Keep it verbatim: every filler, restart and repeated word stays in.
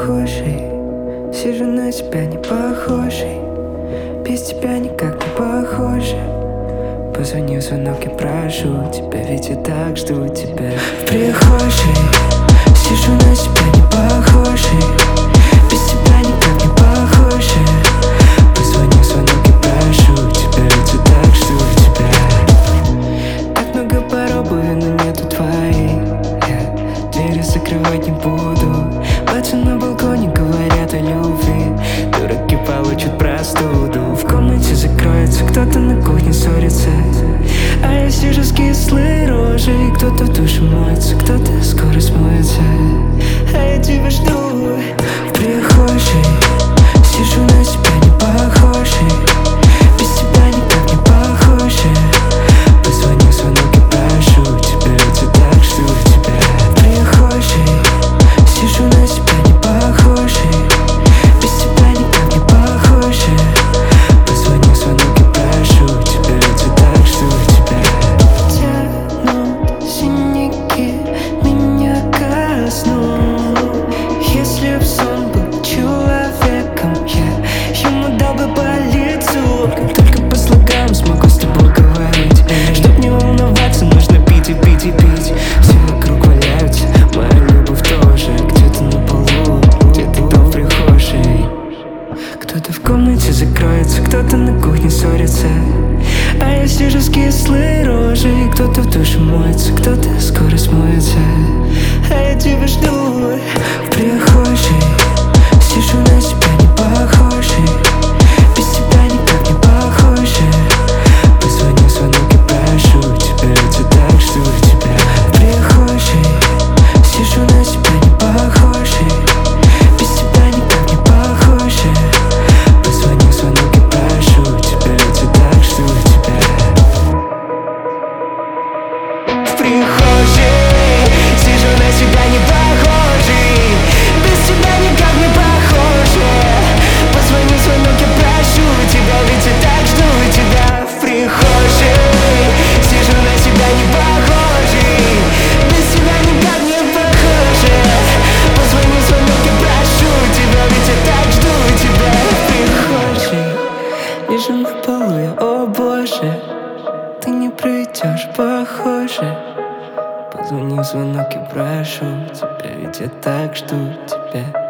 прихожей, сижу на тебя не похожий, без тебя никак не похоже. Позвони в звонок и прошу тебя, ведь я так жду тебя. В прихожей сижу на тебя не похожий, без тебя никак не похоже. Позвони в звонок и прошу тебя, ведь я так жду тебя. Так много пар обуви, но нету твоей. Я двери закрывать не буду. Плачу на балконе, говорят о любви. Дураки получат простуду. В комнате закроется, кто-то на кухне ссорится, а я сижу с кислой рожей. Кто-то в душе моется, кто-то скоро смоется, а я тебя жду. В прихожей сижу на себя не похожий, без тебя никак не похоже. Позвони в звонок и прошу тебя, ведь я так жду тебя. В прихожей сижу на себя не похожий, без тебя никак не похоже. Позвони в звонок и прошу тебя, ведь я так жду тебя. Тянут синяки меня ко сну. Если б сон был человеком, я ему дал бы по лицу. Как только по слогам смогу с тобой говорить. Чтоб не волноваться, нужно пить и пить и пить. Все вокруг валяются, моя любовь тоже. Где-то на полу, где-то там в прихожей. Кто-то в комнате закроется, кто-то на кухне ссорится, а я сижу с кислой рожей. Кто-то в душе моется, кто-то скоро смоется, а я тебя жду. В прихожей сижу на себя не похожий, без тебя никак не похоже. Позвони в звонок и прошу тебя, ведь я так жду тебя. В прихожей сижу на себя не похожий, без тебя никак не похоже. Позвони в звонок и прошу тебя, ведь я так жду тебя. В прихожей сижу на себя не похожий, без тебя никак не похоже. Позвони в звонок и прошу тебя, ведь я так жду тебя. В прихожей сижу на себя не похожий, без тебя никак не похоже. Позвони в звонок и прошу тебя, ведь я так жду тебя. В прихожей лежу на полу я, о боже, ты не придешь, похоже. Позвони в звонок и прошу тебя, ведь я так жду тебя.